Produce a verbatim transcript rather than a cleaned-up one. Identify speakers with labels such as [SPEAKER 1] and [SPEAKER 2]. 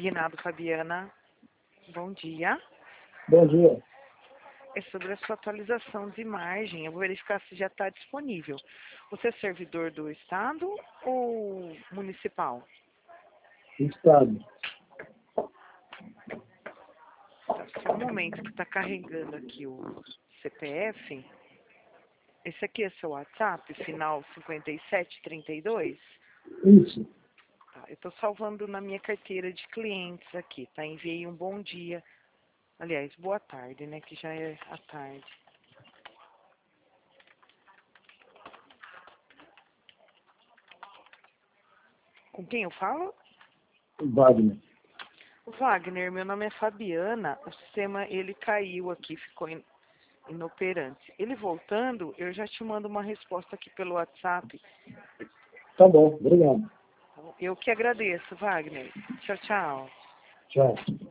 [SPEAKER 1] Ignado Fabiana, bom dia.
[SPEAKER 2] Bom dia.
[SPEAKER 1] É sobre a sua atualização de imagem. Eu vou verificar se já está disponível. Você é servidor do Estado ou municipal?
[SPEAKER 2] Estado.
[SPEAKER 1] Tá, só um momento que está carregando aqui o C P F. Esse aqui é seu WhatsApp, final cinquenta e sete trinta e dois?
[SPEAKER 2] Isso.
[SPEAKER 1] Tá, eu estou salvando na minha carteira de clientes aqui, tá? Enviei um bom dia. Aliás, boa tarde, né? Que já é a tarde. Com quem eu falo?
[SPEAKER 2] Wagner.
[SPEAKER 1] Wagner, meu nome é Fabiana. O sistema, ele caiu aqui, ficou in, inoperante. Ele voltando, eu já te mando uma resposta aqui pelo WhatsApp.
[SPEAKER 2] Tá bom, obrigado.
[SPEAKER 1] Eu que agradeço, Wagner. Tchau, tchau.
[SPEAKER 2] Tchau.